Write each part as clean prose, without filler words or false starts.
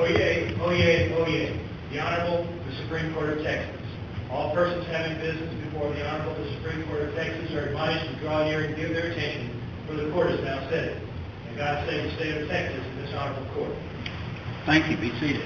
Oyez, oyez, oyez. The Honorable, the Supreme Court of Texas. All persons having business before the Honorable, the Supreme Court of Texas are admonished to draw near and give their attention, for the court is now sitting. And God save the state of Texas in this honorable court. Thank you. Be seated.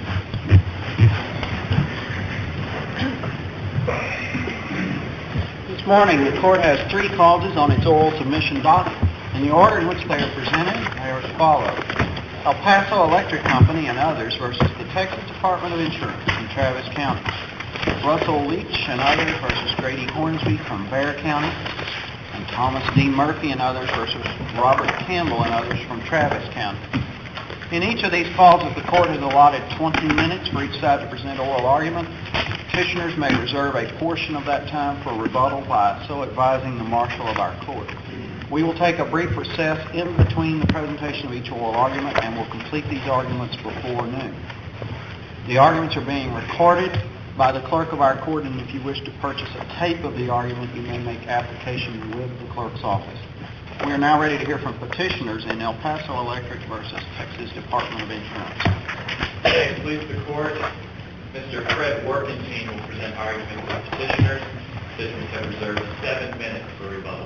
This morning, the court has 3 causes on its oral submission docket. In the order in which they are presented, they are as follows. El Paso Electric Company and others versus the Texas Department of Insurance in Travis County. Russell Leach and others versus Grady Hornsby from Bexar County. And Thomas D. Murphy and others versus Robert Campbell and others from Travis County. In each of these causes, the court has allotted 20 minutes for each side to present oral argument. Petitioners may reserve a portion of that time for rebuttal by so advising the marshal of our court. We will take a brief recess in between the presentation of each oral argument and will complete these arguments before noon. The arguments are being recorded by the clerk of our court, and if you wish to purchase a tape of the argument, you may make application with the clerk's office. We are now ready to hear from petitioners in El Paso Electric versus Texas Department of Insurance. Please the court. Mr. Fred Workentine will present argument for petitioners. Petitioners have reserved 7 minutes for rebuttal.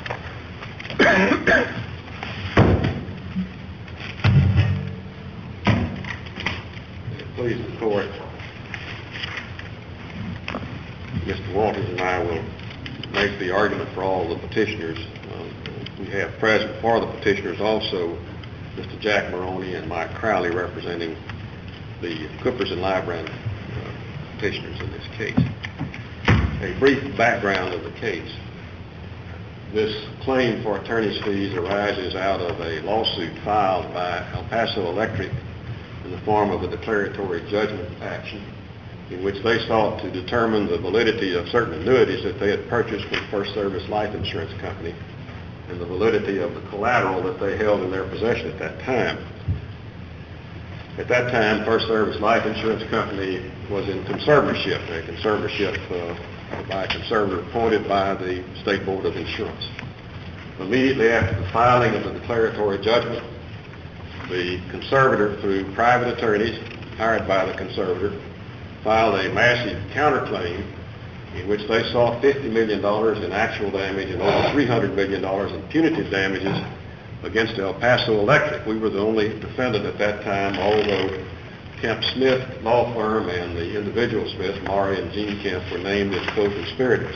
Please the court. Mr. Walters and I will make the argument for all the petitioners. We have present for the petitioners also Mr. Jack Maroney and Mike Crowley representing the Coopers and Lybrand petitioners in this case. A brief background of the case. This claim for attorney's fees arises out of a lawsuit filed by El Paso Electric in the form of a declaratory judgment action in which they sought to determine the validity of certain annuities that they had purchased from First Service Life Insurance Company and the validity of the collateral that they held in their possession at that time. At that time, First Service Life Insurance Company was in conservatorship, a conservatorship by a conservator appointed by the State Board of Insurance. Immediately after the filing of the declaratory judgment, the conservator, through private attorneys hired by the conservator, filed a massive counterclaim in which they sought $50 million in actual damage and over $300 million in punitive damages against El Paso Electric. We were the only defendant at that time, although Kemp Smith law firm and the individual Smith, Maury and Gene Kemp, were named as co-conspirators.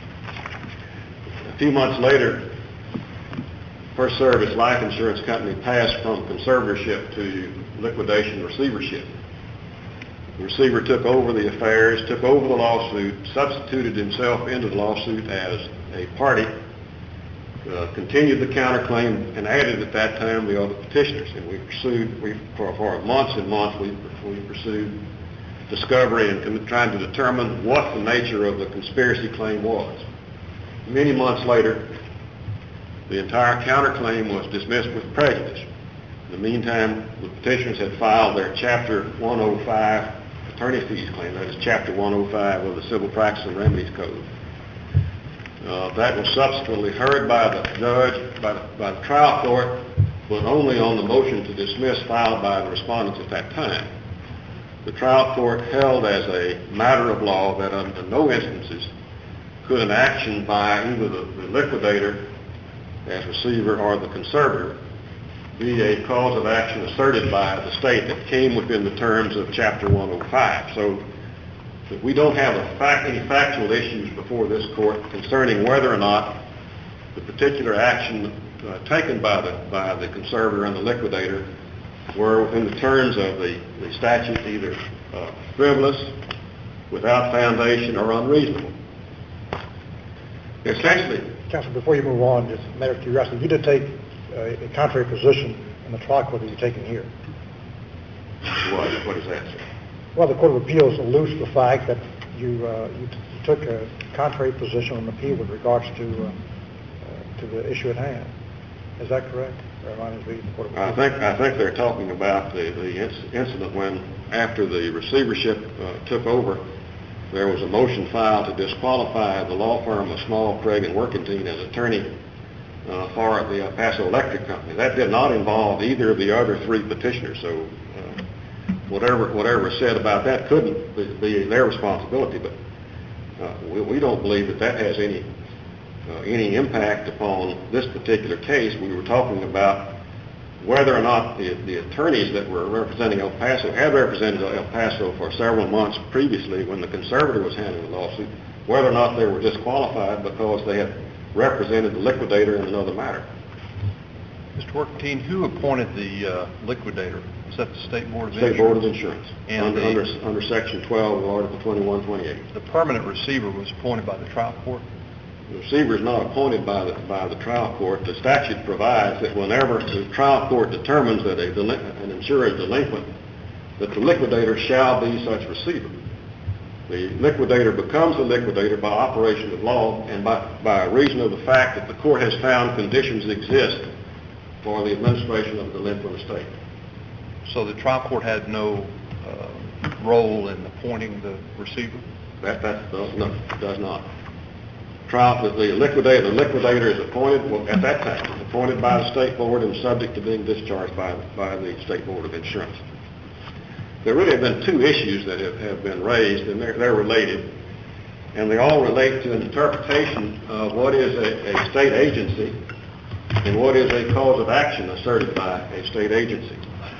A few months later, First Service Life Insurance Company passed from conservatorship to liquidation receivership. The receiver took over the affairs, took over the lawsuit, substituted himself into the lawsuit as a party, continued the counterclaim, and added at that time the other petitioners. And we pursued, for months and months, we pursued discovery and trying to determine what the nature of the conspiracy claim was. Many months later, the entire counterclaim was dismissed with prejudice. In the meantime, the petitioners had filed their Chapter 105 attorney fees claim, that is Chapter 105 of the Civil Practice and Remedies Code. That was subsequently heard by the judge, by the trial court, but only on the motion to dismiss filed by the respondents at that time. The trial court held as a matter of law that under no instances could an action by either the liquidator as receiver or the conservator be a cause of action asserted by the state that came within the terms of Chapter 105. So we don't have any factual issues before this court concerning whether or not the particular action taken by the conservator and the liquidator were within the terms of the statute either frivolous, without foundation, or unreasonable. Essentially, Counsel, before you move on, just a matter of curiosity, you did take a contrary position in the trial court that you're taking here. What is that, sir? Well, the Court of Appeals alludes to the fact that you took a contrary position on appeal with regards to the issue at hand. Is that correct? Or am I misreading the Court of Appeals? I think they're talking about the incident when, after the receivership took over, there was a motion filed to disqualify the law firm of Small, Craig, and Workentine as attorney for the El Paso Electric Company. That did not involve either of the other 3 petitioners. So whatever is said about that couldn't be their responsibility, but we don't believe that has any impact upon this particular case. We were talking about whether or not the attorneys that were representing El Paso had represented El Paso for several months previously when the conservator was handling the lawsuit, whether or not they were disqualified because they had represented the liquidator in another matter. Mr. Workentine, who appointed the liquidator? Was that the State Board of State Insurance? Board of Insurance, And under Section 12 of Article 2128. The permanent receiver was appointed by the trial court? The receiver is not appointed by the trial court. The statute provides that whenever the trial court determines that an insurer is delinquent, that the liquidator shall be such receiver. The liquidator becomes a liquidator by operation of law and by reason of the fact that the court has found conditions exist for the administration of a delinquent estate. So the trial court had no role in appointing the receiver? That does not. The liquidator is appointed at that time, appointed by the State Board and subject to being discharged by the State Board of Insurance. There really have been two issues that have been raised, and they're related, and they all relate to an interpretation of what is a state agency and what is a cause of action asserted by a state agency.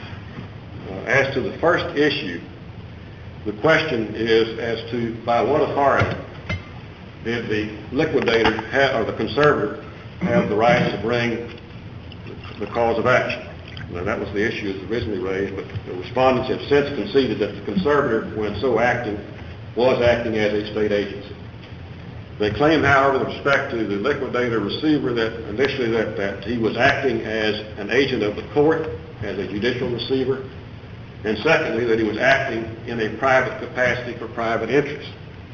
As to the first issue, the question is as to by what authority did the liquidator or the conservator have the right to bring the cause of action. Now, that was the issue that was originally raised, but the respondents have since conceded that the conservator, when so acting, was acting as a state agency. They claim, however, with respect to the liquidator receiver, that initially that he was acting as an agent of the court, as a judicial receiver, and secondly, that he was acting in a private capacity for private interest.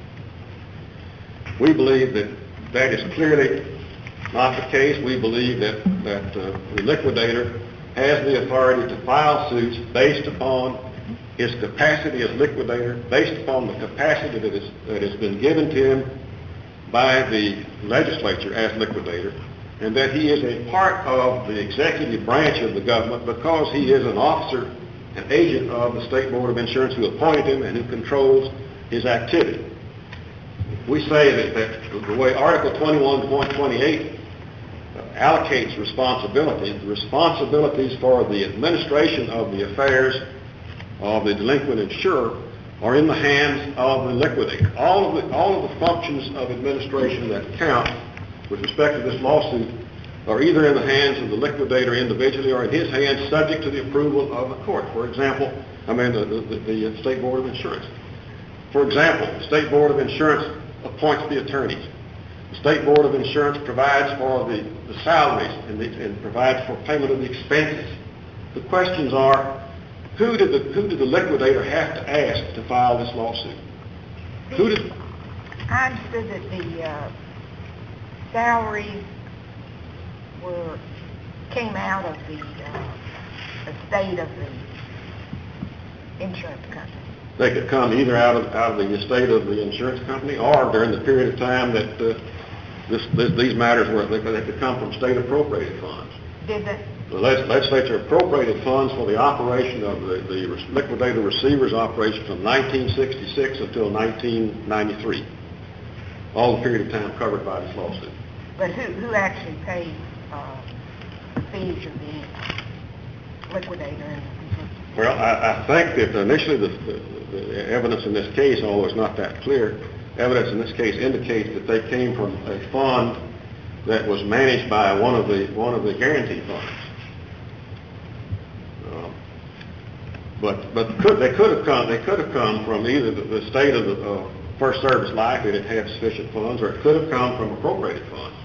We believe that is clearly not the case. We believe that the liquidator has the authority to file suits based upon his capacity as liquidator, based upon the capacity that has been given to him by the legislature as liquidator, and that he is a part of the executive branch of the government because he is an officer, an agent of the State Board of Insurance who appointed him and who controls his activity. We say that the way Article 21.28 allocates responsibilities, the responsibilities for the administration of the affairs of the delinquent insurer are in the hands of the liquidator. All of the functions of administration that count with respect to this lawsuit are either in the hands of the liquidator individually or in his hands subject to the approval of the court. For example, the State Board of Insurance. For example, the State Board of Insurance appoints the attorneys. The State Board of Insurance provides for the salaries and provides for payment of the expenses. The questions are, who did the liquidator have to ask to file this lawsuit? I understood that the salaries came out of the estate of the insurance company. They could come either out of the estate of the insurance company or during the period of time that these matters they could come from state appropriated funds. Did they? The legislature appropriated funds for the operation of the liquidator receiver's operation from 1966 until 1993. All the period of time covered by this lawsuit. But who actually paid the fees of the liquidator and the consultant? Well, I think that initially the evidence in this case, although it's not that clear, evidence in this case indicates that they came from a fund that was managed by one of the guarantee funds. But they could have come from either the state of the First Service Life, that it had sufficient funds, or it could have come from appropriated funds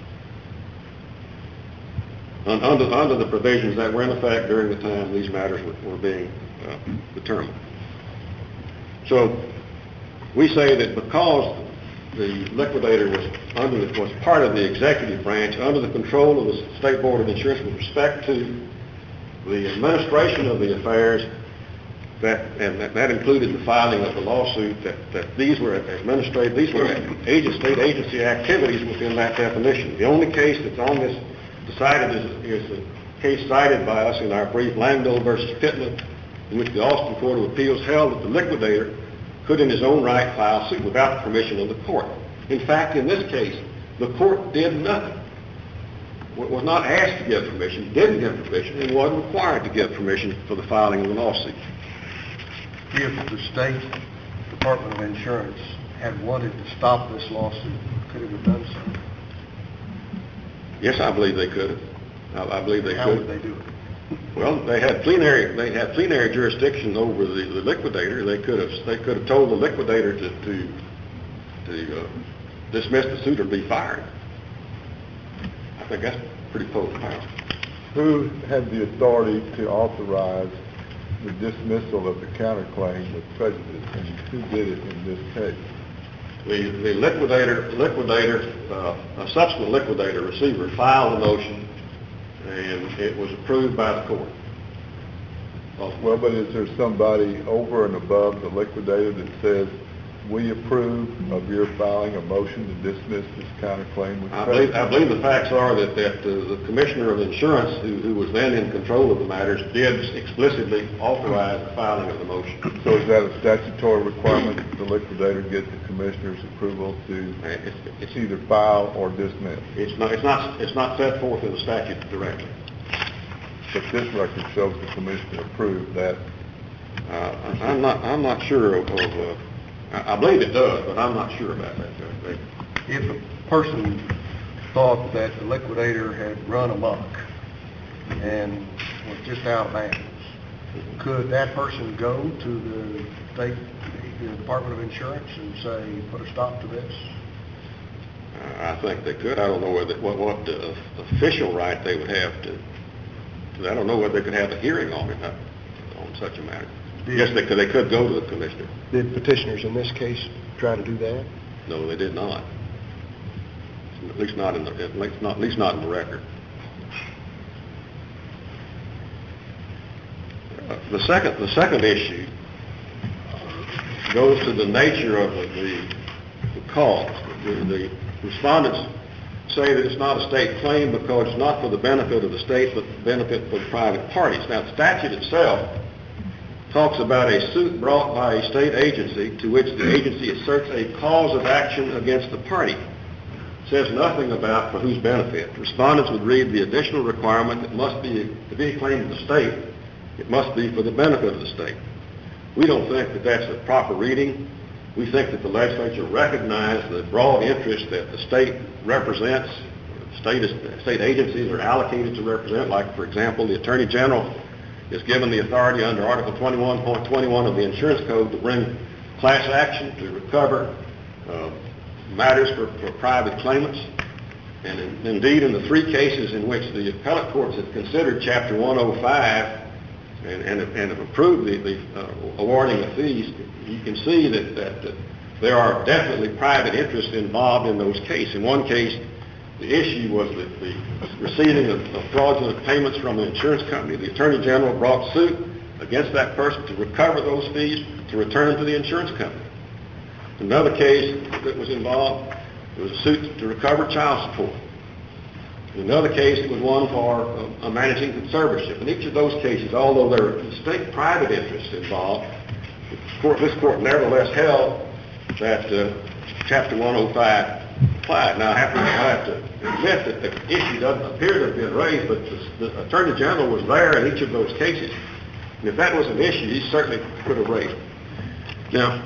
under the provisions that were in effect during the time these matters were being determined. So we say that because the liquidator was part of the executive branch under the control of the State Board of Insurance with respect to the administration of the affairs, that included the filing of the lawsuit, that these were state agency activities within that definition. The only case that's on this decided is the case cited by us in our brief, Langdell versus Pittman, in which the Austin Court of Appeals held that the liquidator could in his own right file suit without the permission of the court. In fact, in this case, the court did nothing. Was not asked to give permission, didn't give permission, and wasn't required to give permission for the filing of a lawsuit. If the State Department of Insurance had wanted to stop this lawsuit, could it have done so? Yes, I believe they could have. I believe they could. How would they do it? Well, they had plenary jurisdiction over the liquidator. They could have told the liquidator to dismiss the suit or be fired. I think that's pretty potent power. Who had the authority to authorize the dismissal of the counterclaim with prejudice, and who did it in this case? The liquidator, a subsequent liquidator receiver filed a motion, and it was approved by the court. Well, but is there somebody over and above the liquidator that says, we approve of your filing a motion to dismiss this counterclaim with prejudice? I believe the facts are that the Commissioner of Insurance, who was then in control of the matters, did explicitly authorize the filing of the motion. So is that a statutory requirement that the liquidator get the Commissioner's approval to either file or dismiss? It's not set forth in the statute directly. But this record shows the Commissioner approved that. I'm not sure of I believe it does, but I'm not sure about that. If a person thought that the liquidator had run amok and was just out of bounds, could that person go to the State Department of Insurance and say, put a stop to this? I think they could. I don't know what official right they would have to. I don't know whether they could have a hearing on it on such a matter. Yes, they could go to the Commissioner. Did petitioners in this case try to do that? No, they did not. At least not in the record. The second issue goes to the nature of the cause. The respondents say that it's not a state claim because it's not for the benefit of the state, but the benefit of private parties. Now, the statute itself talks about a suit brought by a state agency to which the agency asserts a cause of action against the party. It says nothing about for whose benefit. Respondents would read the additional requirement that must be to be a claim of the state. It must be for the benefit of the state. We don't think that that's a proper reading. We think that the legislature recognized the broad interest that the state represents. State agencies are allocated to represent, like, for example, the Attorney General is given the authority under Article 21.21 of the Insurance Code to bring class action to recover matters for private claimants. And indeed, in the three cases in which the appellate courts have considered Chapter 105 and have approved the awarding of fees, you can see that there are definitely private interests involved in those cases. In one case, the issue was the receiving of fraudulent payments from the insurance company. The Attorney General brought suit against that person to recover those fees to return to the insurance company. Another case that was involved, it was a suit to recover child support. In another case, it was one for a managing conservatorship. In each of those cases, although there are distinct private interests involved, this court nevertheless held that Chapter 105 applied. Now, I have to admit that the issue doesn't appear to have been raised, but the Attorney General was there in each of those cases. And if that was an issue, he certainly could have raised it. Now,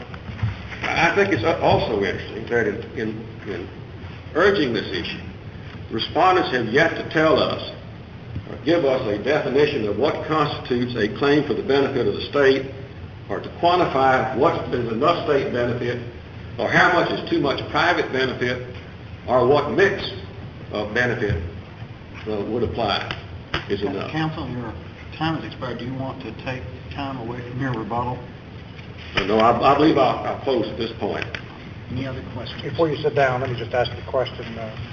I think it's also interesting that in urging this issue, respondents have yet to tell us or give us a definition of what constitutes a claim for the benefit of the state, or to quantify what is enough state benefit, or how much is too much private benefit, or what mix of benefit would apply is enough. Counsel, your time has expired. Do you want to take time away from your rebuttal? No, I believe I'll close at this point. Any other questions? Before you sit down, let me just ask you a question.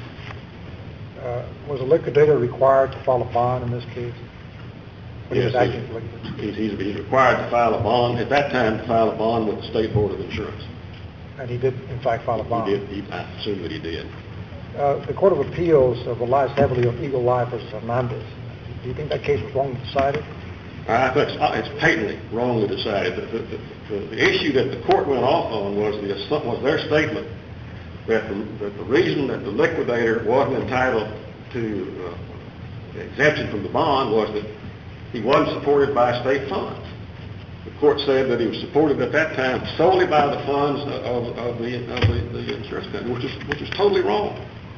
Was the liquidator required to file a bond in this case? Yes, he's required to file a bond, at that time, to file a bond with the State Board of Insurance. And he did, in fact, file a bond? He did. I assume that he did. The Court of Appeals relies heavily on Eagle Life versus Hernandez. Do you think that case was wrongly decided? I think it's patently wrongly decided. The issue that the court went off on was their statement that the reason that the liquidator wasn't entitled to exemption from the bond was that he wasn't supported by state funds. The court said that he was supported at that time solely by the funds of the insurance company, which is totally wrong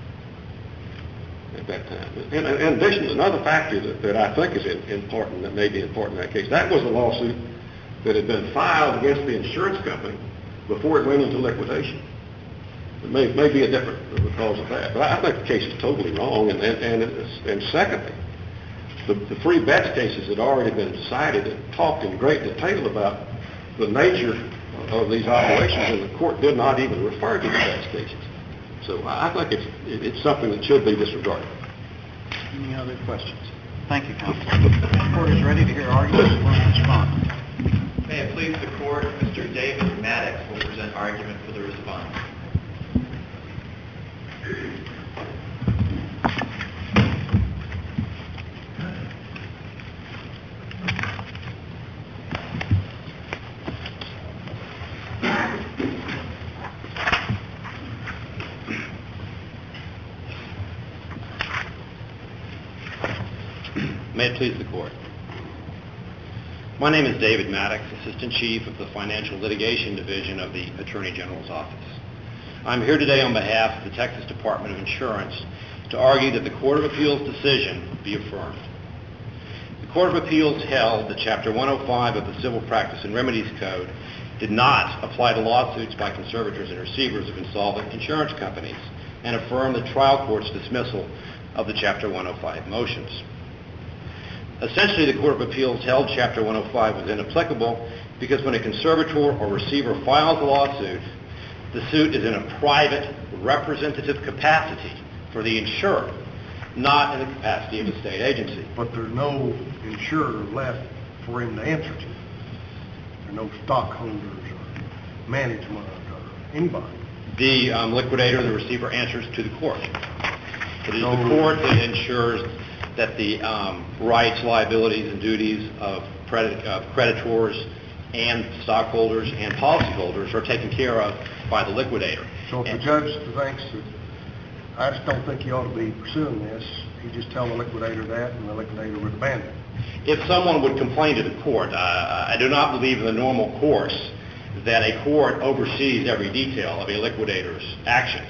at that time. In addition, another factor that I think is important, that may be important in that case, that was a lawsuit that had been filed against the insurance company before it went into liquidation. It may be a different because of that, but I think the case is totally wrong. And secondly, the three bets cases had already been decided and talked in great detail about the nature of these operations, and the court did not even refer to the bets cases. So I think it's something that should be disregarded. Any other questions? Thank you, counsel. The court is ready to hear arguments and will respond. May it please the court, Mr. David Maddox will present argument for the respondent. May it please the court. My name is David Maddox, Assistant Chief of the Financial Litigation Division of the Attorney General's Office. I'm here today on behalf of the Texas Department of Insurance to argue that the Court of Appeals decision be affirmed. The Court of Appeals held that Chapter 105 of the Civil Practice and Remedies Code did not apply to lawsuits by conservators and receivers of insolvent insurance companies and affirmed the trial court's dismissal of the Chapter 105 motions. Essentially, the Court of Appeals held Chapter 105 was inapplicable because when a conservator or receiver files a lawsuit, the suit is in a private, representative capacity for the insurer, not in the capacity of a state agency. But there's no insurer left for him to answer to. There are no stockholders or management or anybody. The liquidator, the receiver, answers to the court. It is the court that ensures that the rights, liabilities, and duties of creditors and stockholders and policyholders are taken care of by the liquidator. So if the judge thinks that, I just don't think you ought to be pursuing this, you just tell the liquidator that and the liquidator would abandon it. If someone would complain to the court, I do not believe in the normal course that a court oversees every detail of a liquidator's actions.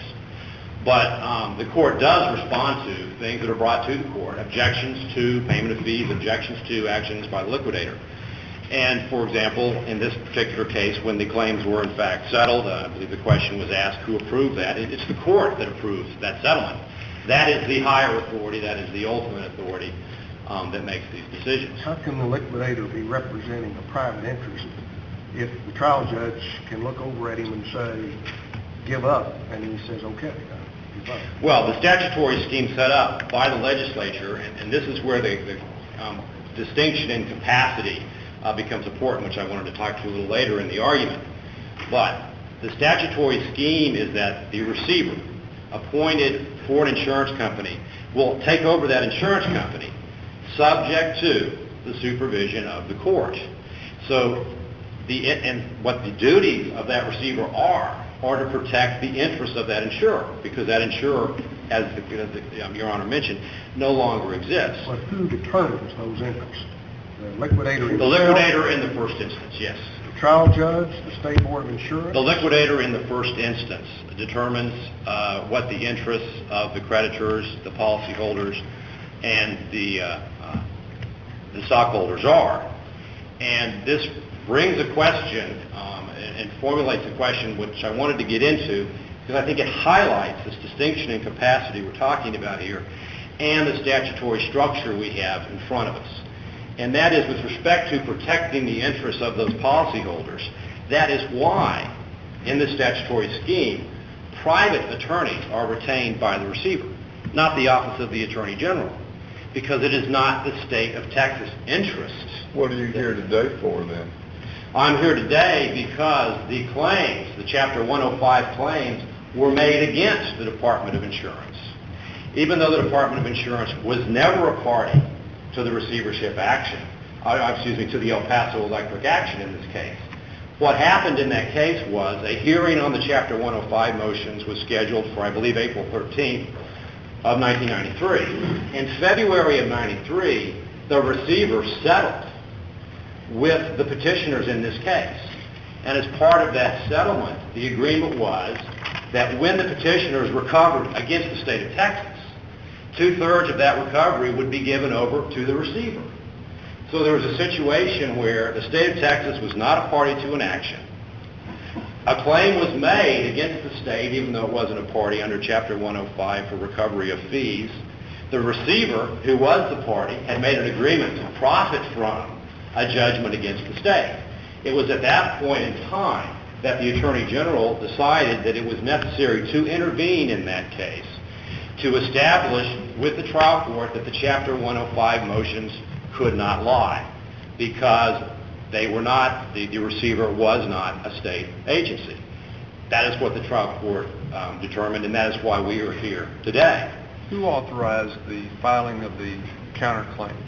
But the court does respond to things that are brought to the court, objections to payment of fees, objections to actions by the liquidator. And, for example, in this particular case, when the claims were in fact settled, I believe the question was asked who approved that. It's the court that approves that settlement. That is the higher authority, that is the ultimate authority that makes these decisions. How can the liquidator be representing a private interest if the trial judge can look over at him and say, give up, and he says, okay, give up? Well, the statutory scheme set up by the legislature, and this is where the distinction in capacity becomes important, which I wanted to talk to you a little later in the argument. But the statutory scheme is that the receiver appointed for an insurance company will take over that insurance company subject to the supervision of the court. So what the duties of that receiver are to protect the interests of that insurer, because that insurer, as Your Honor mentioned, no longer exists. But who determines those interests? The liquidator himself? The liquidator in the first instance, yes. The trial judge, the State Board of Insurance? The liquidator in the first instance determines what the interests of the creditors, the policyholders, and the stockholders are. And this brings a question and formulates a question which I wanted to get into because I think it highlights this distinction in capacity we're talking about here and the statutory structure we have in front of us. And that is with respect to protecting the interests of those policyholders. That is why, in the statutory scheme, private attorneys are retained by the receiver, not the Office of the Attorney General, because it is not the state of Texas' interest. What are you here today for, then? I'm here today because the claims, the Chapter 105 claims, were made against the Department of Insurance. Even though the Department of Insurance was never a party to the receivership action, to the El Paso Electric action in this case. What happened in that case was a hearing on the Chapter 105 motions was scheduled for, I believe, April 13th of 1993. In February of 93, the receiver settled with the petitioners in this case. And as part of that settlement, the agreement was that when the petitioners recovered against the state of Texas, 2/3 of that recovery would be given over to the receiver. So there was a situation where the state of Texas was not a party to an action. A claim was made against the state, even though it wasn't a party, under Chapter 105 for recovery of fees. The receiver, who was the party, had made an agreement to profit from a judgment against the state. It was at that point in time that the Attorney General decided that it was necessary to intervene in that case to establish with the trial court that the Chapter 105 motions could not lie because they were not, the receiver was not a state agency. That is what the trial court determined, and that is why we are here today. Who authorized the filing of the counterclaims?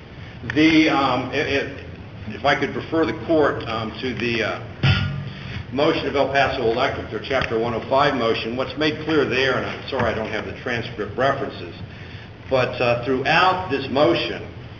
If I could refer the court to the motion of El Paso Electric, their Chapter 105 motion, what's made clear there, and I'm sorry I don't have the transcript references, but throughout this motion,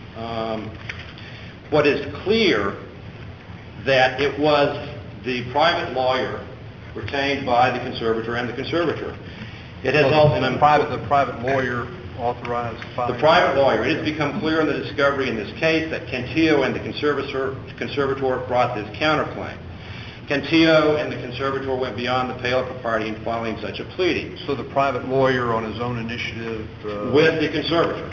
what is clear that it was the private lawyer retained by the conservator and the conservator. It has also been the private lawyer authorized filing. The private lawyer. It has become clear in the discovery in this case that Cantillo and the conservator brought this counterclaim. Cantillo and the conservator went beyond the pale of propriety in filing such a pleading. So the private lawyer on his own initiative... With the conservator.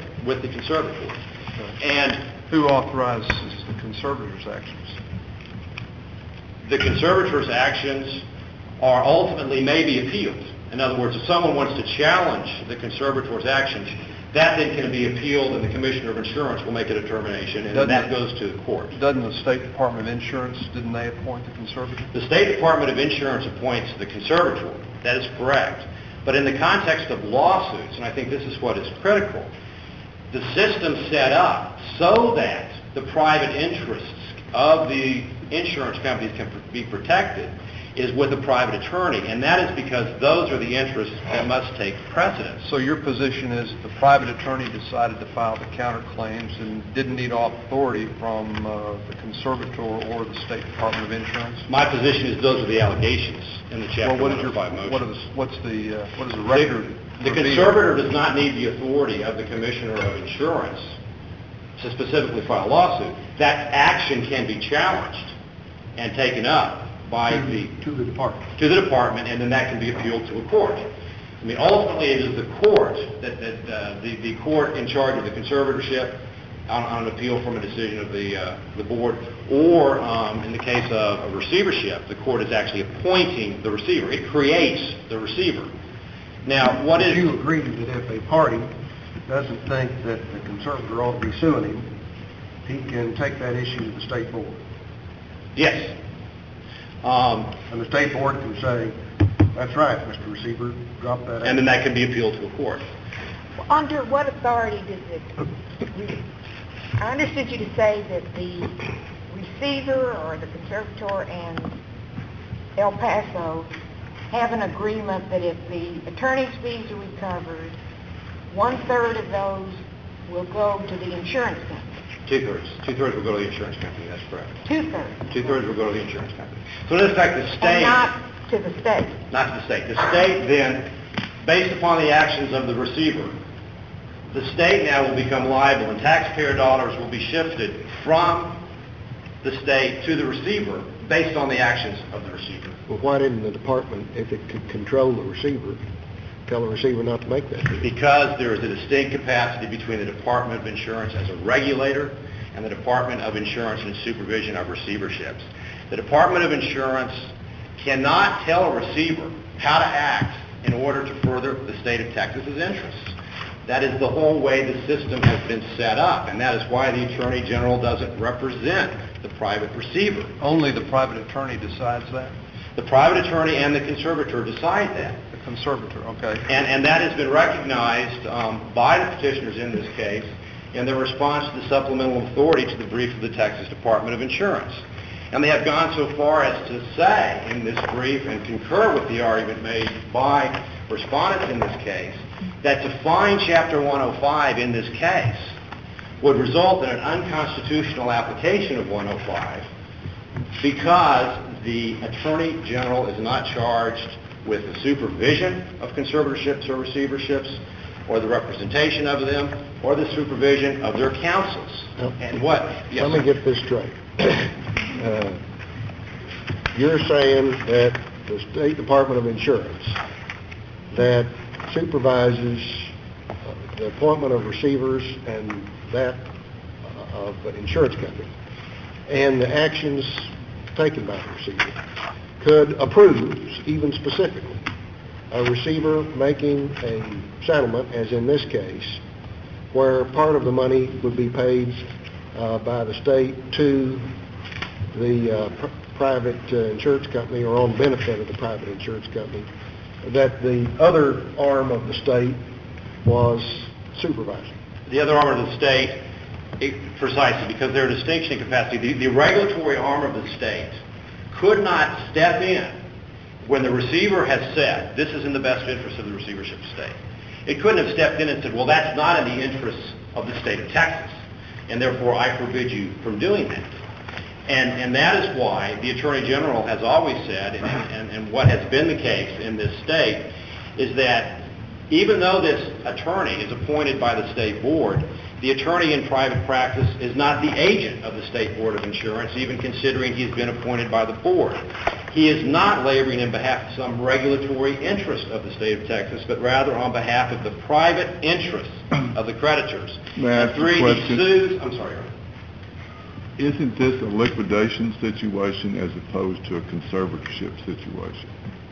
And who authorizes the conservator's actions? The conservator's actions are ultimately may be appealed. In other words, if someone wants to challenge the conservator's actions, that then can be appealed, and the Commissioner of Insurance will make a determination, and that goes to the court. Doesn't the State Department of Insurance, didn't they appoint the conservator? The State Department of Insurance appoints the conservator. That is correct. But in the context of lawsuits, and I think this is what is critical, the system set up so that the private interests of the insurance companies can be protected is with a private attorney, and that is because those are the interests that must take precedence. So your position is the private attorney decided to file the counterclaims and didn't need authority from the conservator or the State Department of Insurance? My position is those are the allegations in the Chapter 105 motion. What is the record? The conservator does not need the authority of the Commissioner of Insurance to specifically file a lawsuit. That action can be challenged and taken up by to the department, and then that can be appealed to a court. I mean, ultimately, it is the court the court in charge of the conservatorship on an appeal from a decision of the board, or in the case of a receivership, the court is actually appointing the receiver. It creates the receiver. Now, Do you agree that if a party doesn't think that the conservator ought to be suing him, he can take that issue to the state board? Yes. And the state board can say, that's right, Mr. Receiver, drop that out. And then that can be appealed to a court. Under what authority does it... I understood you to say that the receiver or the conservator and El Paso have an agreement that if the attorney's fees are recovered, 1/3 of those will go to the insurance company. 2/3. 2/3 will go to the insurance company, that's correct. 2/3? 2/3 will go to the insurance company. So in effect, the state... And not to the state? Not to the state. The state then, based upon the actions of the receiver, the state now will become liable, and taxpayer dollars will be shifted from the state to the receiver based on the actions of the receiver. Well, why didn't the department, if it could control the receiver, tell the receiver not to make that decision? Because there is a distinct capacity between the Department of Insurance as a regulator and the Department of Insurance and supervision of receiverships. The Department of Insurance cannot tell a receiver how to act in order to further the state of Texas's interests. That is the whole way the system has been set up, and that is why the Attorney General doesn't represent the private receiver. Only the private attorney decides that? The private attorney and the conservator decide that. The conservator, okay. And that has been recognized by the petitioners in this case in their response to the supplemental authority to the brief of the Texas Department of Insurance. And they have gone so far as to say in this brief and concur with the argument made by respondents in this case that to find Chapter 105 in this case would result in an unconstitutional application of 105 because the Attorney General is not charged with the supervision of conservatorships or receiverships or the representation of them or the supervision of their counsels. And what? Yes, Let me get this straight. You're saying that the State Department of Insurance that supervises the appointment of receivers and that of the insurance company and the actions taken by the receiver could approve, even specifically, a receiver making a settlement, as in this case, where part of the money would be paid by the state to the private insurance company or on benefit of the private insurance company, that the other arm of the state was supervising. The other arm of the state, precisely, because their distinction in capacity, the regulatory arm of the state could not step in when the receiver has said, this is in the best interest of the receivership state. It couldn't have stepped in and said, well, that's not in the interests of the state of Texas, and therefore I forbid you from doing that. And that is why the Attorney General has always said, and what has been the case in this state, is that even though this attorney is appointed by the state board, the attorney in private practice is not the agent of the State Board of Insurance, even considering he's been appointed by the board. He is not laboring in behalf of some regulatory interest of the state of Texas, but rather on behalf of the private interests of the creditors. May I ask a question? I'm sorry, Your Honor. Isn't this a liquidation situation as opposed to a conservatorship situation?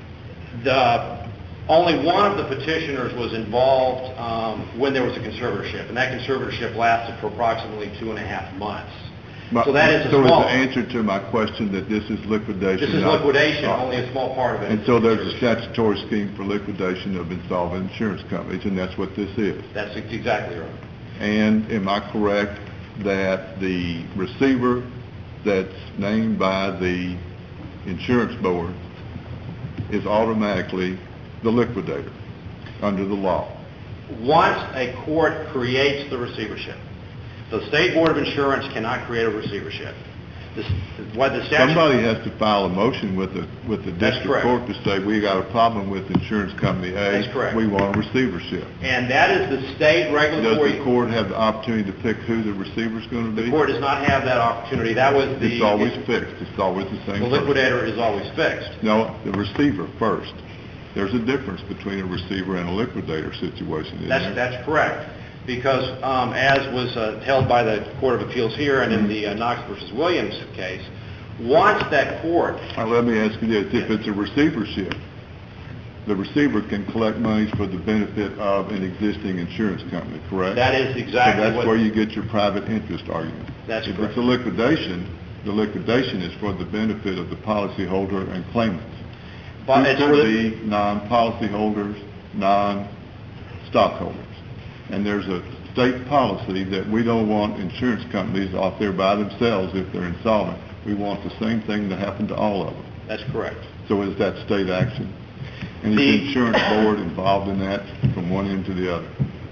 Only one of the petitioners was involved when there was a conservatorship, and that conservatorship lasted for approximately 2.5 months. So that is a small... So is the answer to my question that this is liquidation? This is liquidation, only a small part of it. And so there's a statutory scheme for liquidation of insolvent insurance companies, and that's what this is? That's exactly right. And am I correct that the receiver that's named by the insurance board is automatically the liquidator under the law? Once a court creates the receivership, the State Board of Insurance cannot create a receivership. Somebody has to file a motion with the district court to say, we got a problem with insurance company A. That's correct. We want a receivership. And that is the state regulatory... Does the court have the opportunity to pick who the receiver's going to be? The court does not have that opportunity. That was the... It's always fixed. It's always the same. The liquidator is always fixed. No, the receiver first. There's a difference between a receiver and a liquidator situation, isn't there? That's correct. Because as was held by the Court of Appeals here and in the Knox v. Williams case, once that court... Let me ask you this. If it's a receivership, the receiver can collect monies for the benefit of an existing insurance company, correct? That is exactly so that's where you get your private interest argument. That's if correct. It's a liquidation, the liquidation is for the benefit of the policyholder and claimants. But it could be non-policyholders, non-stockholders. And there's a state policy that we don't want insurance companies out there by themselves if they're insolvent. We want the same thing to happen to all of them. That's correct. So is that state action? And is the insurance board involved in that from one end to the other?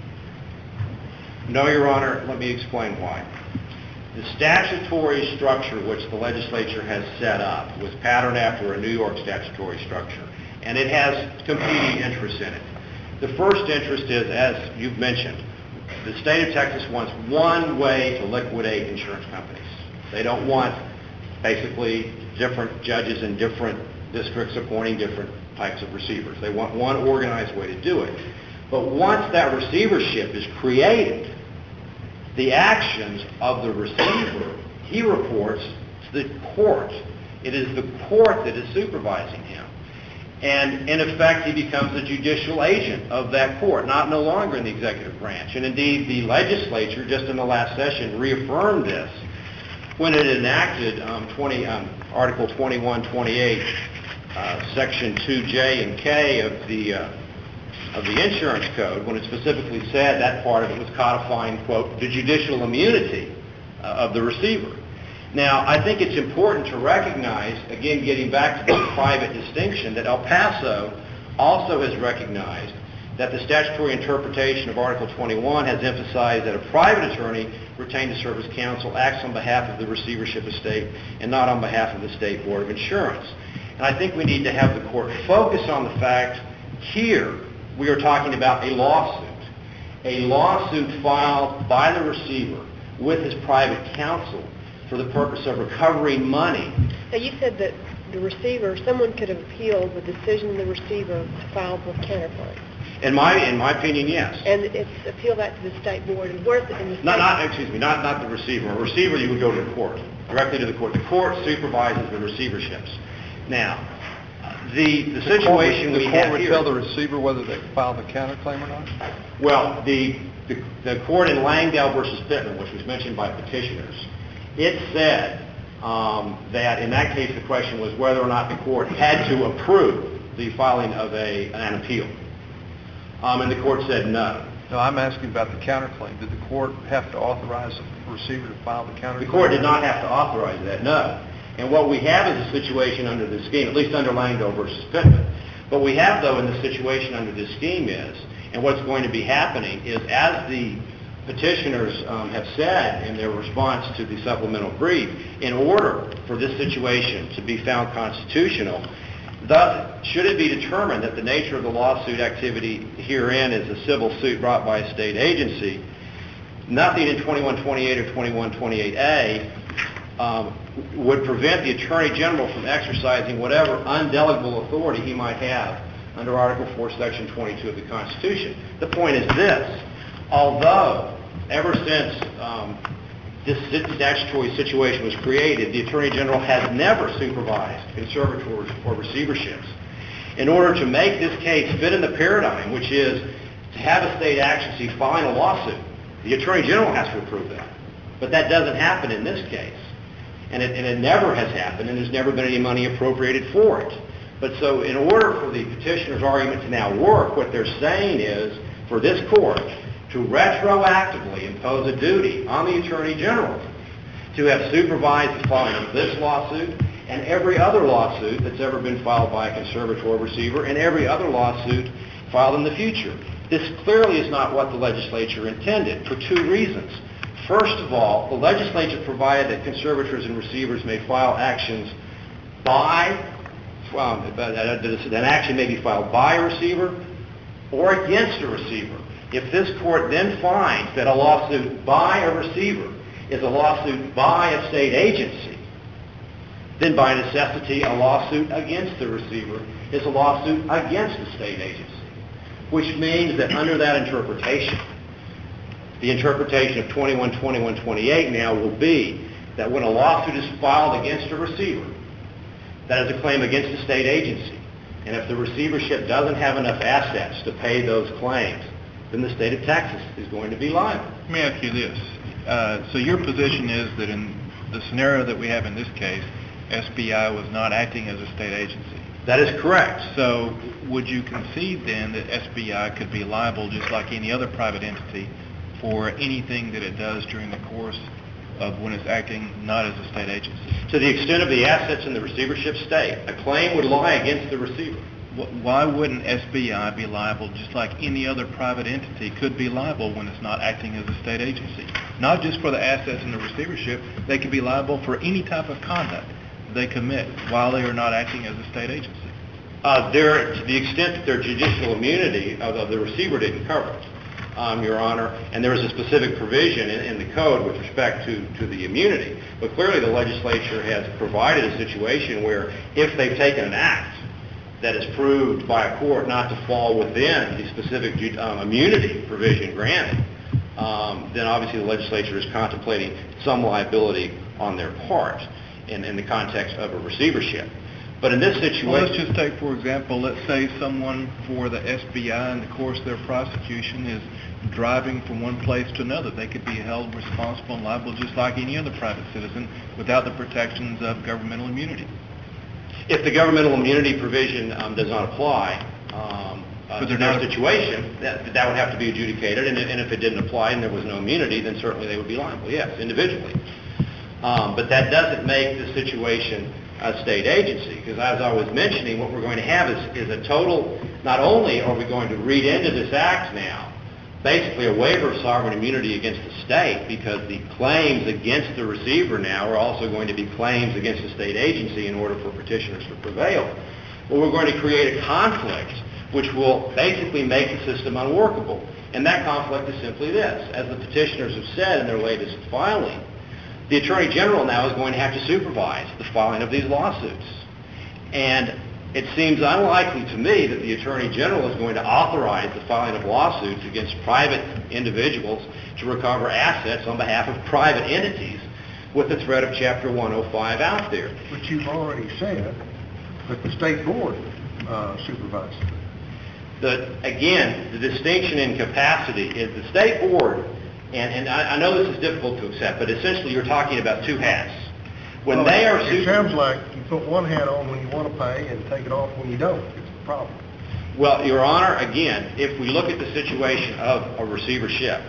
No, Your Honor. Let me explain why. The statutory structure which the legislature has set up was patterned after a New York statutory structure, and it has competing interests in it. The first interest is, as you've mentioned, the state of Texas wants one way to liquidate insurance companies. They don't want basically different judges in different districts appointing different types of receivers. They want one organized way to do it. But once that receivership is created, the actions of the receiver, he reports to the court. It is the court that is supervising him. And in effect, he becomes the judicial agent of that court, no longer in the executive branch. And indeed, the legislature, just in the last session, reaffirmed this when it enacted Article 2128, Section 2J and K of the of the insurance code when it specifically said that part of it was codifying, quote, the judicial immunity of the receiver. Now, I think it's important to recognize, again, getting back to the private distinction, that El Paso also has recognized that the statutory interpretation of Article 21 has emphasized that a private attorney retained to serve as counsel acts on behalf of the receivership estate and not on behalf of the State Board of Insurance. And I think we need to have the court focus on the fact here we are talking about a lawsuit filed by the receiver with his private counsel for the purpose of recovering money. Now, you said that the receiver, someone could appeal the decision the receiver filed with counterclaim. In my opinion, yes. And it's appeal that to the State Board. And where's in the state? Not the receiver. A receiver, you would go to the court, directly to the court. The court supervises the receiverships. Now, the situation we have here... The court would tell the receiver whether they filed a counterclaim or not? Well, the court in Langdale versus Pittman, which was mentioned by petitioners, it said that in that case the question was whether or not the court had to approve the filing of an appeal. And the court said no. No, I'm asking about the counterclaim. Did the court have to authorize the receiver to file the counterclaim? The court did not have to authorize that, no. And what we have is a situation under this scheme, at least under Langdale versus Pittman. What we have, though, in the situation under this scheme is, and what's going to be happening is, as the petitioners have said in their response to the supplemental brief, in order for this situation to be found constitutional, thus, should it be determined that the nature of the lawsuit activity herein is a civil suit brought by a state agency, nothing in 2128 or 2128A would prevent the Attorney General from exercising whatever undelegable authority he might have under Article 4, Section 22 of the Constitution. The point is this: although ever since this statutory situation was created, the Attorney General has never supervised conservators or receiverships. In order to make this case fit in the paradigm, which is to have a state agency filing a lawsuit, the Attorney General has to approve that. But that doesn't happen in this case. And it never has happened, and there's never been any money appropriated for it. But so in order for the petitioner's argument to now work, what they're saying is for this court to retroactively impose a duty on the Attorney General to have supervised the filing of this lawsuit and every other lawsuit that's ever been filed by a conservator or receiver and every other lawsuit filed in the future. This clearly is not what the legislature intended for two reasons. First of all, the legislature provided that conservators and receivers may file actions an action may be filed by a receiver or against a receiver. If this court then finds that a lawsuit by a receiver is a lawsuit by a state agency, then by necessity a lawsuit against the receiver is a lawsuit against the state agency, which means that under that interpretation, the interpretation of 21-21-28 now will be that when a lawsuit is filed against a receiver, that is a claim against the state agency. And if the receivership doesn't have enough assets to pay those claims, then the state of Texas is going to be liable. Let me ask you this. So your position is that in the scenario that we have in this case, SBI was not acting as a state agency? That is correct. So would you concede then that SBI could be liable just like any other private entity for anything that it does during the course of when it's acting not as a state agency? To the extent of the assets in the receivership state, a claim would lie against the receiver. Why wouldn't SBI be liable just like any other private entity could be liable when it's not acting as a state agency? Not just for the assets in the receivership, they could be liable for any type of conduct they commit while they are not acting as a state agency. To the extent that their judicial immunity of the receiver didn't cover it, Your Honor, and there is a specific provision in the code with respect to the immunity. But clearly the legislature has provided a situation where if they've taken an act that is proved by a court not to fall within the specific immunity provision granted, then obviously the legislature is contemplating some liability on their part in the context of a receivership. But in this situation... Well, let's just take, for example, let's say someone for the SBI in the course of their prosecution is driving from one place to another. They could be held responsible and liable just like any other private citizen without the protections of governmental immunity. If the governmental immunity provision does not apply, But to they're their not- situation, that would have to be adjudicated, and if it didn't apply and there was no immunity, then certainly they would be liable, yes, individually. But that doesn't make the situation a state agency, because as I was mentioning, what we're going to have is a total, not only are we going to read into this act now, basically a waiver of sovereign immunity against the state, because the claims against the receiver now are also going to be claims against the state agency in order for petitioners to prevail. Well, we're going to create a conflict which will basically make the system unworkable. And that conflict is simply this. As the petitioners have said in their latest filing, the Attorney General now is going to have to supervise the filing of these lawsuits. And it seems unlikely to me that the Attorney General is going to authorize the filing of lawsuits against private individuals to recover assets on behalf of private entities with the threat of Chapter 105 out there. But you've already said that the state board supervises it. Again, the distinction in capacity is the state board, and I know this is difficult to accept, but essentially you're talking about two hats. When they are It sounds like you put one hat on when you want to pay and take it off when you don't. It's the problem. Well, Your Honor, again, if we look at the situation of a receivership,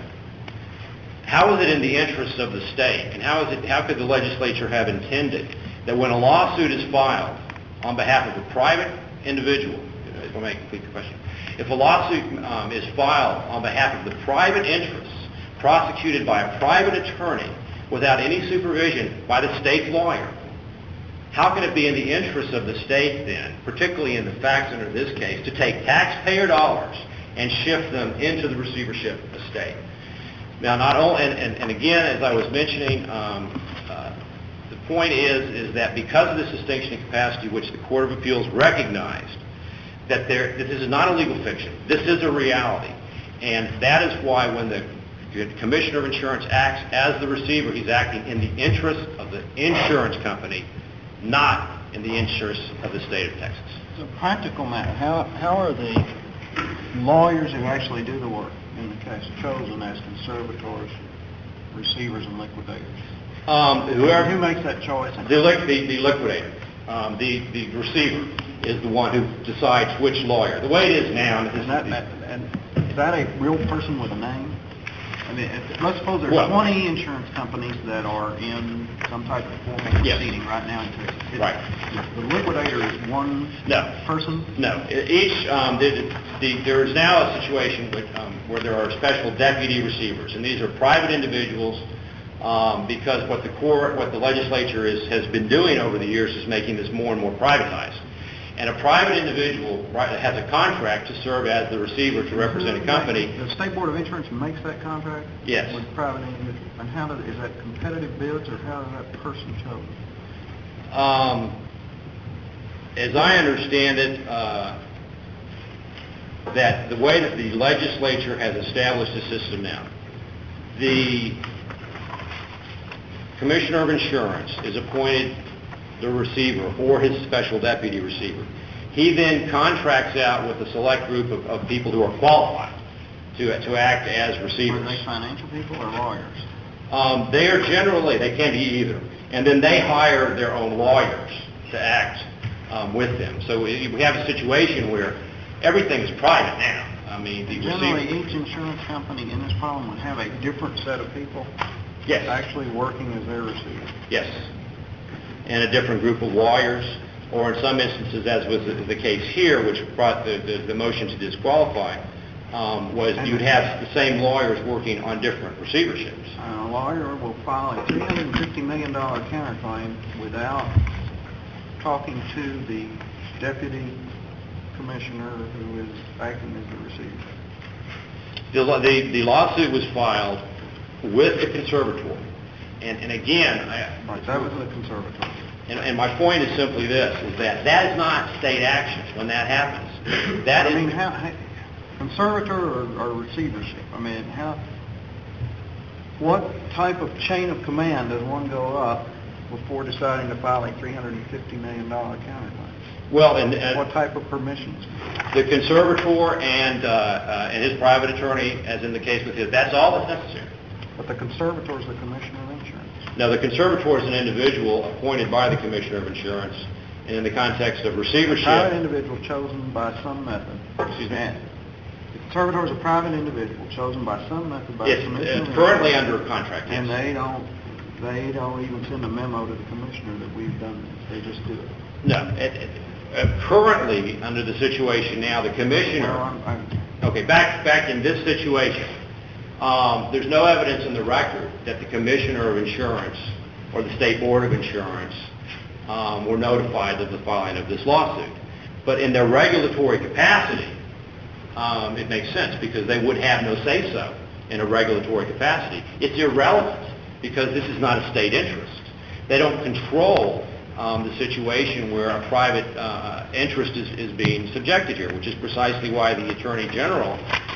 how is it in the interests of the state, and how could the legislature have intended that when a lawsuit is filed on behalf of a private individual, let me complete the question, if a lawsuit is filed on behalf of the private interests prosecuted by a private attorney without any supervision by the state lawyer, how can it be in the interest of the state then, particularly in the facts under this case, to take taxpayer dollars and shift them into the receivership estate? Now, not only, and again, as I was mentioning, the point is that because of this distinction in capacity, which the Court of Appeals recognized, that this is not a legal fiction. This is a reality. And that is why when the Commissioner of Insurance acts as the receiver, he's acting in the interest of the insurance company, not in the interest of the state of Texas. As a practical matter, how are the lawyers who actually do the work in the case chosen as conservators, receivers, and liquidators? Who makes that choice? The liquidator. The receiver is the one who decides which lawyer. The way it is now... Is that a real person with a name? I mean, let's suppose there's 20 insurance companies that are in some type of formal proceeding right now in Texas. Right. The liquidator is one person? No. There is now a situation where there are special deputy receivers, and these are private individuals because what the legislature has been doing over the years is making this more and more privatized. And a private individual has a contract to serve as the receiver to represent a company. The State Board of Insurance makes that contract? Yes. With private individuals? And is that competitive bids, or how is that person chosen? As I understand it, that the way that the legislature has established the system now, the Commissioner of Insurance is appointed the receiver or his special deputy receiver. He then contracts out with a select group of people who are qualified to act as receivers. Are they financial people or lawyers? They can be either. And then they hire their own lawyers to act with them. So we have a situation where everything is private now. I mean, generally, each insurance company in this problem would have a different set of people actually working as their receiver. Yes. And a different group of lawyers, or in some instances, as was the case here, which brought the motion to disqualify, was you'd have the same lawyers working on different receiverships. A lawyer will file a $350 million counterclaim without talking to the deputy commissioner who is acting as the receiver. The lawsuit was filed with the conservatory. And again... that was the conservatory. And my point is simply this, is that is not state action when that happens. Conservator or receivership? I mean, what type of chain of command does one go up before deciding to file a $350 million counterclaim? Well, what type of permissions? The conservator and his private attorney, as in the case with his, that's all that's necessary. But the conservator is the Commissioner of Insurance. No, the conservator is an individual appointed by the Commissioner of Insurance, and in the context of receivership... A private individual chosen by some method. Excuse me? The conservator is a private individual chosen by some method by the It's commissioner. currently under contract, yes. And they don't even send a memo to the commissioner that we've done this. They just do it. No, currently, under the situation now, the commissioner... Well, Okay, back in this situation, there's no evidence in the record that the commissioner of insurance or the state board of insurance were notified of the filing of this lawsuit. But in their regulatory capacity, it makes sense because they would have no say-so in a regulatory capacity. It's irrelevant because this is not a state interest. They don't control the situation where a private interest is being subjected here, which is precisely why the Attorney General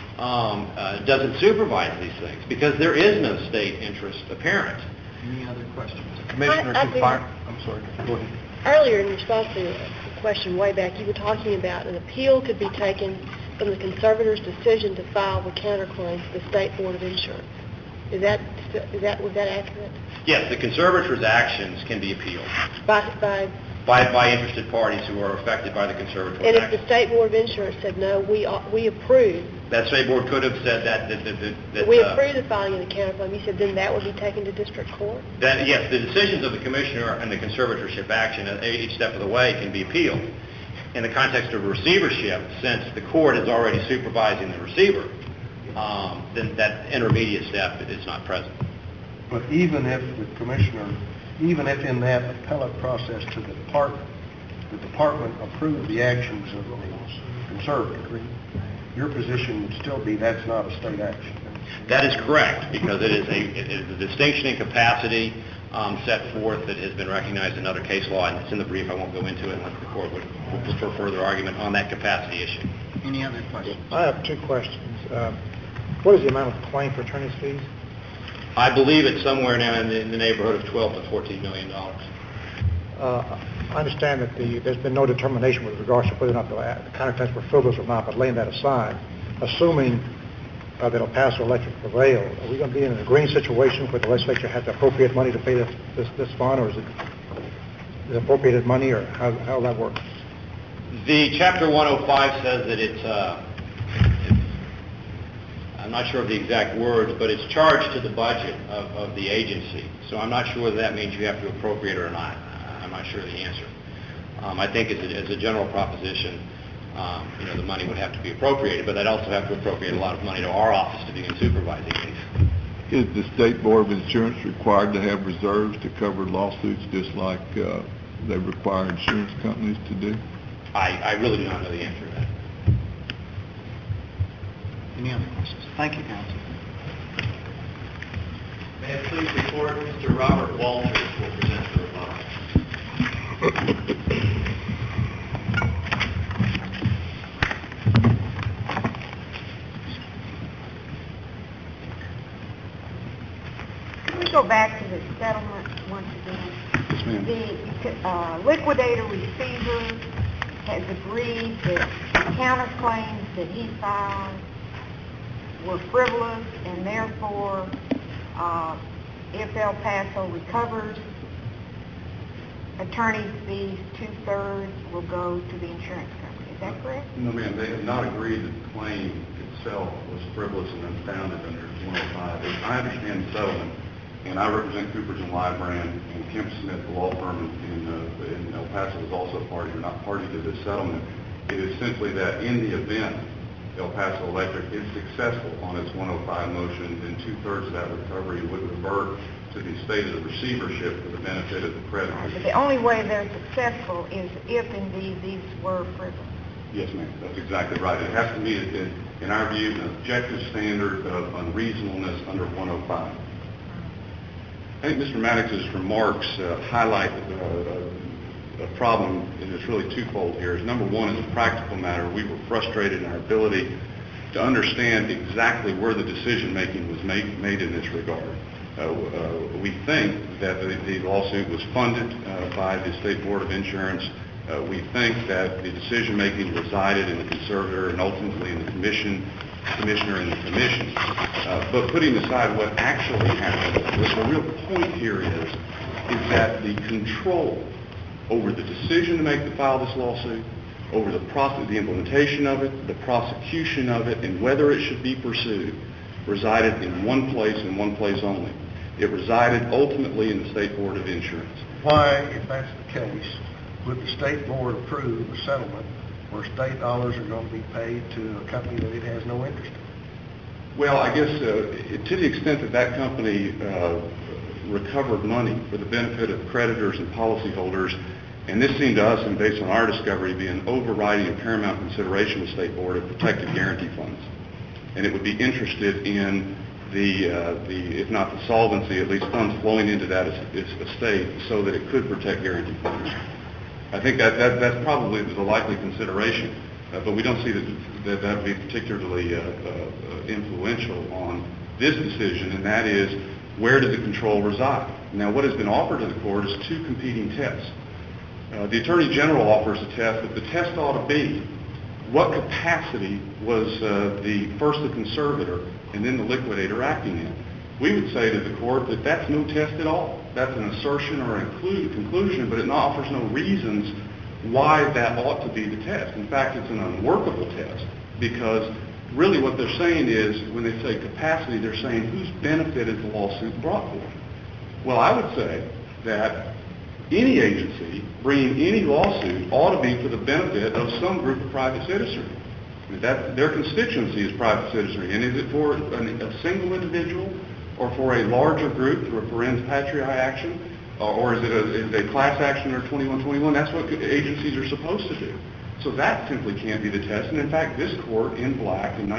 doesn't supervise these things, because there is no state interest apparent. Any other questions? Commissioner I can think- fire... I'm sorry, go ahead. Earlier in response to a question way back, you were talking about an appeal could be taken from the conservator's decision to file the counterclaim to the State Board of Insurance. Was that accurate? Yes, the conservator's actions can be appealed By by interested parties who are affected by the conservator's and if actions. the State Board of Insurance said, no, we approve, That state board could have said that we approve the filing of the counterclaim, you said then that would be taken to district court? that yes, the decisions of the commissioner and the conservatorship action at each step of the way can be appealed. In the context of receivership, since the court is already supervising the receiver, then that intermediate step is not present. But even if the commissioner, even if in that appellate process to the department approved the actions of the conservator, your position would still be that's not a state action. That is correct, because it is a distinction in capacity set forth that has been recognized in other case law, and it's in the brief. I won't go into it unless the court would prefer further argument on that capacity issue. Any other questions? I have two questions. What is the amount of claim for attorney's fees? I believe it's somewhere now in the neighborhood of $12 to $14 million. I understand that there's been no determination with regards to whether or not the counterclaims were frivolous or not, but laying that aside, assuming that El Paso Electric prevailed, are we going to be in an agreeing situation where the legislature has to appropriate money to pay this bond, or is it appropriated money, or how will that work? The Chapter 105 says that it's I'm not sure of the exact words, but it's charged to the budget of the agency. So I'm not sure whether that means you have to appropriate it or not. I'm not sure of the answer. I think as a general proposition, the money would have to be appropriated, but I'd also have to appropriate a lot of money to our office to begin supervising these. Is the State Board of Insurance required to have reserves to cover lawsuits just like they require insurance companies to do? I really do not know the answer to that. Any other questions? Thank you, counsel. May it please the court, Mr. Robert Walters will present the rebuttal. Can we go back to the settlement once again? Yes, ma'am. The liquidator receiver has agreed that the counterclaims that he filed were frivolous, and therefore, if El Paso recovers attorney's fees, 2/3 will go to the insurance company. Is that correct? No, ma'am. They have not agreed that the claim itself was frivolous and unfounded under 105. As I understand the settlement, and I represent Coopers and Lybrand, and Kemp Smith, the law firm in El Paso, is also a party. They're not party to this settlement. It is simply that in the event El Paso Electric is successful on its 105 motion, then 2/3 of that recovery would revert to the estate of the receivership for the benefit of the creditors. But the only way they're successful is if indeed these were frivolous. Yes, ma'am. That's exactly right. It has to meet, in our view, an objective standard of unreasonableness under 105. I think Mr. Maddox's remarks highlight a problem, and it's really twofold here. Number one, as a practical matter, we were frustrated in our ability to understand exactly where the decision-making was made in this regard. We think that the lawsuit was funded by the State Board of Insurance. We think that the decision-making resided in the conservator and ultimately in the commissioner and the commission. But putting aside what actually happened, the real point here is that the control over the decision to file this lawsuit over the implementation of it, the prosecution of it, and whether it should be pursued, resided in one place and one place only. It resided ultimately in the State Board of Insurance. Why, if that's the case, would the State Board approve a settlement where state dollars are going to be paid to a company that it has no interest in? Well, I guess to the extent that that company recovered money for the benefit of creditors and policyholders, and this seemed to us, and based on our discovery, to be an overriding and paramount consideration of the State Board of protected guarantee funds. And it would be interested in if not the solvency, at least funds flowing into that estate so that it could protect guarantee funds. I think that's probably the likely consideration, but we don't see that would be particularly influential on this decision, and that is, where did the control reside? Now, what has been offered to the court is two competing tests. The Attorney General offers a test, but the test ought to be, what capacity was first the conservator and then the liquidator acting in? We would say to the court that that's no test at all. That's an assertion or a conclusion, but it offers no reasons why that ought to be the test. In fact, it's an unworkable test, because really what they're saying is, when they say capacity, they're saying whose benefit is the lawsuit brought for? Well, I would say that any agency bringing any lawsuit ought to be for the benefit of some group of private citizenry. Their constituency is private citizenry. And is it for a single individual or for a larger group through a parens patriae action? Or is it a class action or 2121? That's what agencies are supposed to do. So that simply can't be the test. And in fact, this court in Black in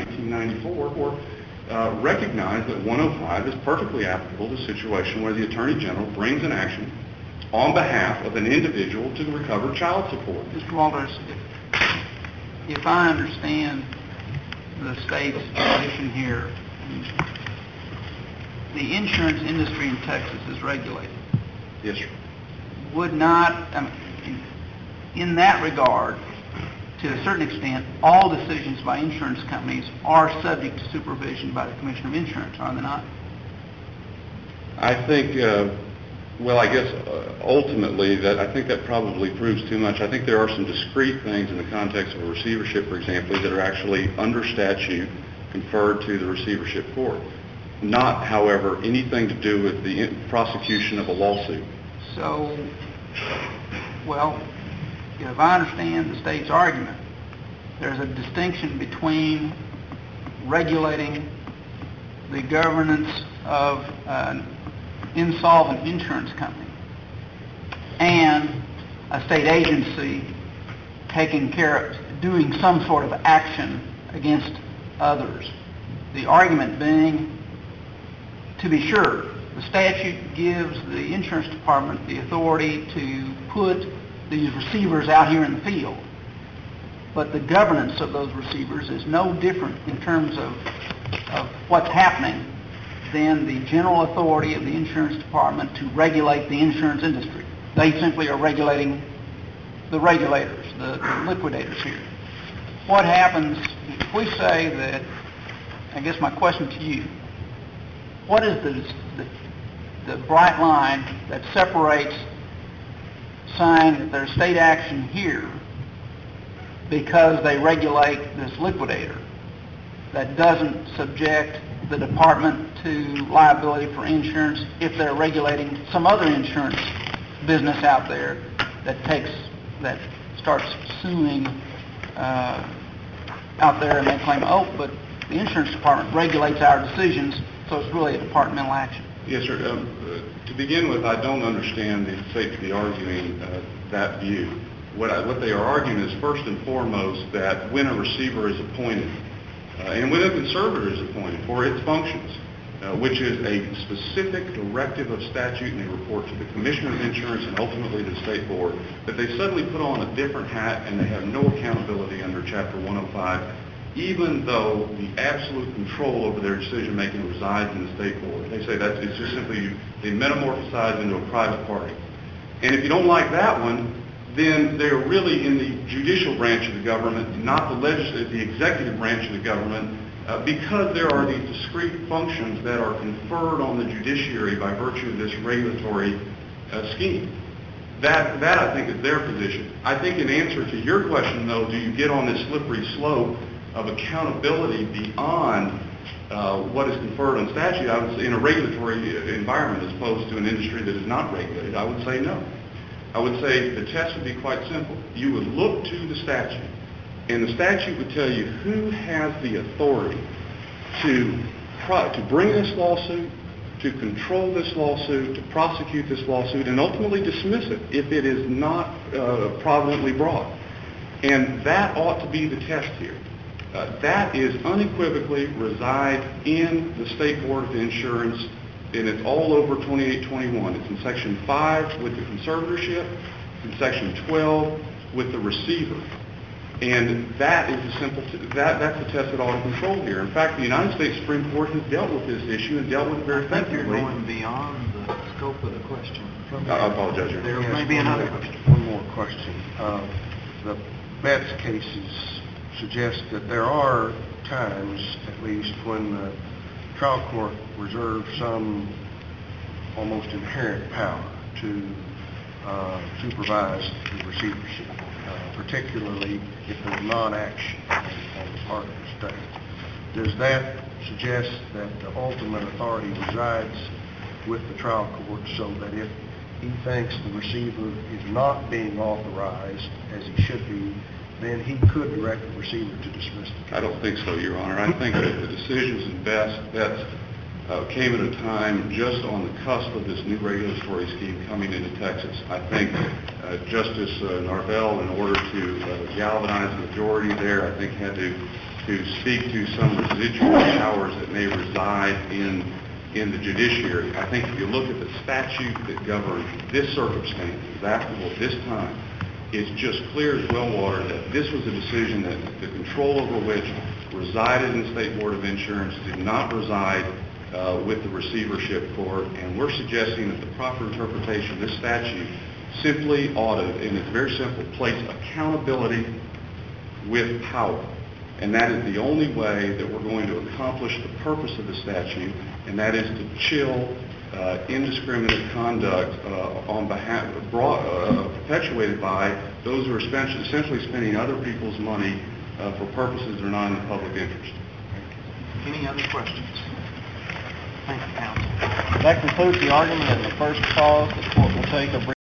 1994 recognized that 105 is perfectly applicable to a situation where the Attorney General brings an action on behalf of an individual to recover child support. Mr. Walters, if I understand the state's position here, the insurance industry in Texas is regulated. Yes, sir. Would not, in that regard, to a certain extent, all decisions by insurance companies are subject to supervision by the Commissioner of Insurance, are they not? I think, well, I guess ultimately I think that probably proves too much. I think there are some discrete things in the context of a receivership, for example, that are actually under statute conferred to the receivership court. Not, however, anything to do with the prosecution of a lawsuit. So, well, if I understand the state's argument, there's a distinction between regulating the governance of an insolvent insurance company and a state agency taking care of, doing some sort of action against others. The argument being, to be sure, the statute gives the insurance department the authority to put these receivers out here in the field, but the governance of those receivers is no different in terms of what's happening than the general authority of the insurance department to regulate the insurance industry. They simply are regulating the regulators, the liquidators here. What happens if we say that, I guess my question to you, what is the bright line that separates saying that there's state action here because they regulate this liquidator that doesn't subject the department to liability for insurance if they're regulating some other insurance business out there that starts suing out there and they claim, oh, but the insurance department regulates our decisions, so it's really a departmental action. Yes, sir. To begin with, I don't understand the state to be arguing that view. What they are arguing is first and foremost that when a receiver is appointed and when a conservator is appointed for its functions, which is a specific directive of statute and they report to the Commissioner of Insurance and ultimately to the State Board, that they suddenly put on a different hat and they have no accountability under Chapter 105, even though the absolute control over their decision-making resides in the State Board. They say that it's just simply, they metamorphosize into a private party. And if you don't like that one, then they're really in the judicial branch of the government, not the executive branch of the government, because there are these discrete functions that are conferred on the judiciary by virtue of this regulatory scheme. That I think is their position. I think in answer to your question, though, do you get on this slippery slope of accountability beyond what is conferred on statute? I would say in a regulatory environment as opposed to an industry that is not regulated, I would say no. I would say the test would be quite simple. You would look to the statute, and the statute would tell you who has the authority to bring this lawsuit, to control this lawsuit, to prosecute this lawsuit, and ultimately dismiss it if it is not providently brought. And that ought to be the test here. That is unequivocally resides in the State Board of Insurance, and it's all over 2821. It's in Section 5 with the conservatorship, in Section 12 with the receiver. And that is a simple, that's the test that ought to control here. In fact, the United States Supreme Court has dealt with this issue and dealt with it very effectively. I think you're going beyond the scope of the question. I apologize, Your Honor. There may be another question. One more question. The Betts cases suggest that there are times, at least, when the trial court reserves some almost inherent power to supervise the receivership, particularly if there's non-action on the part of the state. Does that suggest that the ultimate authority resides with the trial court so that if he thinks the receiver is not being authorized as he should be, then he could direct the receiver to dismiss the case? I don't think so, Your Honor. I think that the decisions in Betts came at a time just on the cusp of this new regulatory scheme coming into Texas. I think Justice Narvell, in order to galvanize the majority there, I think had to speak to some residual powers that may reside in the judiciary. I think if you look at the statute that governs this circumstance, is applicable at this time, it's just clear as well water that this was a decision that the control over which resided in the State Board of Insurance did not reside with the receivership court, and we're suggesting that the proper interpretation of this statute simply ought to, and it's very simple, place accountability with power. And that is the only way that we're going to accomplish the purpose of the statute, and that is to chill indiscriminate conduct on behalf, perpetuated by those who are essentially spending other people's money for purposes that are not in the public interest. Any other questions? Thank you, counsel. That concludes the argument in the first clause. The court will take a brief